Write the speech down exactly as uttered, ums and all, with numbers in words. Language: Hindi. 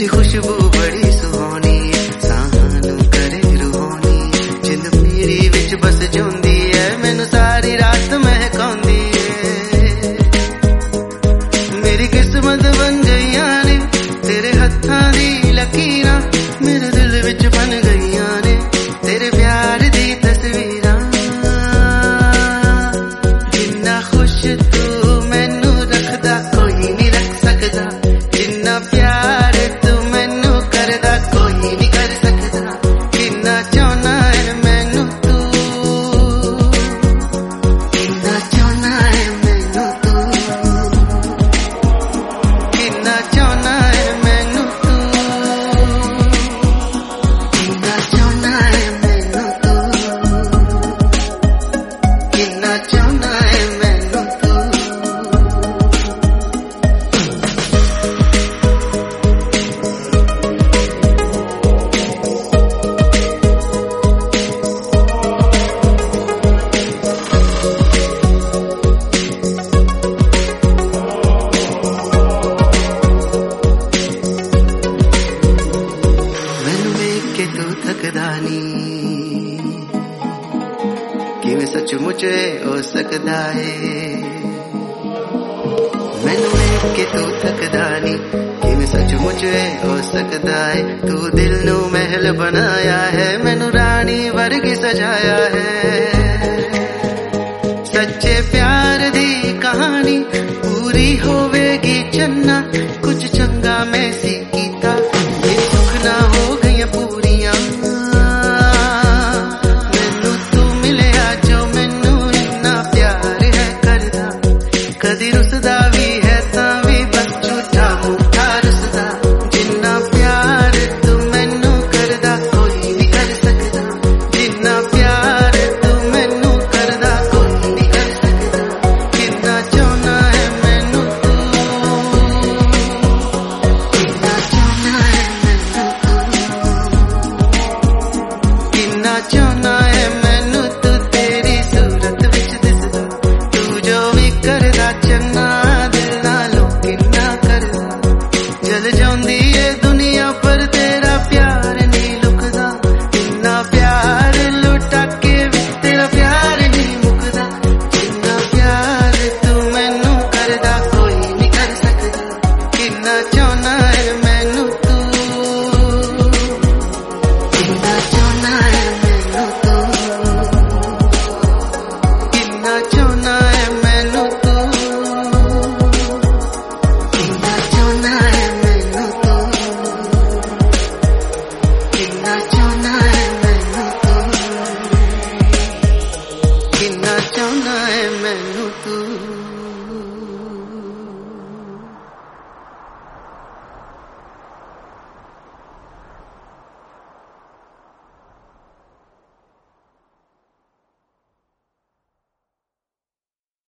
तेरी खुशबू बड़ी सुहानी, सानू करे रूहानी, जिंद मेरी विच बस जोंदी है, मैनू सारी रात महकांदी है। मेरी किस्मत बन गईयां ने तेरे हत्थां दी लकीरां, मेरे दिल विच बन गईयां ने तेरे प्यार दी तस्वीरां। जिन्ना खुश तू मैनू रखदा कोई नहीं रख सकदा, जिन्ना प्यार तू मैनू करदा कोई नहीं कर सकदा। किन्ना चाहना है मैनू तू, किन्ना चाहना है मैनू तू, किन्ना चाहना है मैनू तू, किन्ना चाहना है मैनू तू, किन्ना चाहना है मैनू तू। के तू थकदा नी किवें सचमुच हो सकदा है, मैनू वेख के तू थकदा नी किवें सचमुच हो सकदा है। तू दिल नू महल बनाया है, मैनू रानी वर्गी सजाया है।